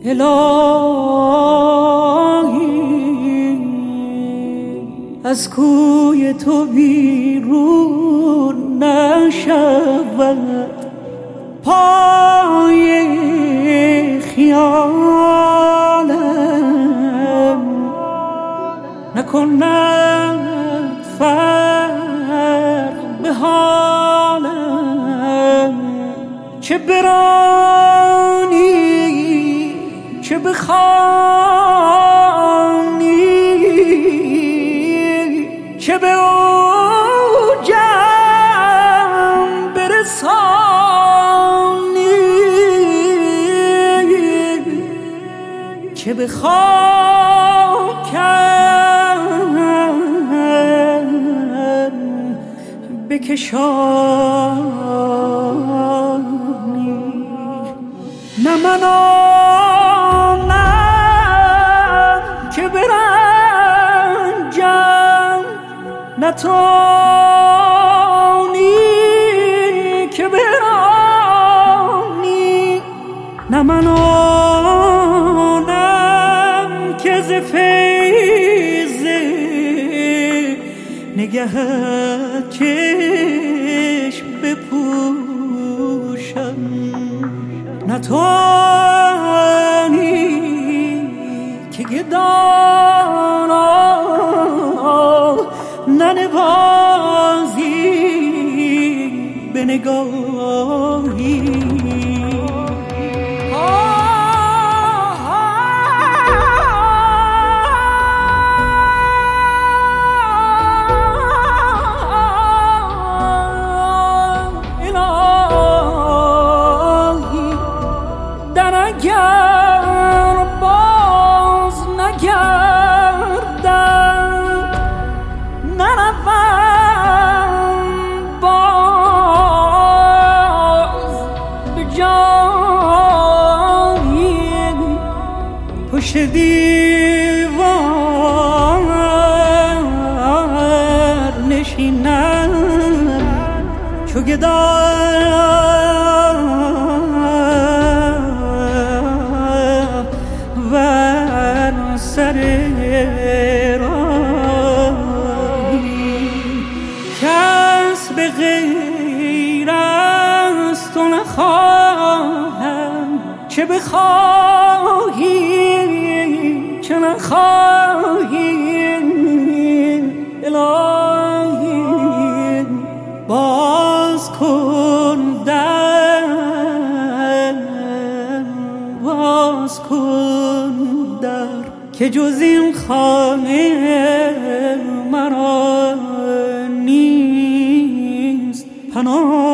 الهی از کوی تو بیرون نشود پای خیالم نکند فرق به حالم چه برانی چه بخوانی چه به اوجم برسانی چه به خاکم بکشانی نه من آنم که برنجم نه تو آنی که برانی نه من آنم که ز فیض نگهت چشم بپوشم نه تو آنی که گدان را ننوازی به نگاهی اگر باز نگردم نروم باز به جایی پشت دیوار نشینم چو گدا سر راهی کس به غیر از تو نخواهم چه بخواهی چه نخواهی الهی باز کن در باز کن در که جز این خانه مرا نیست پناه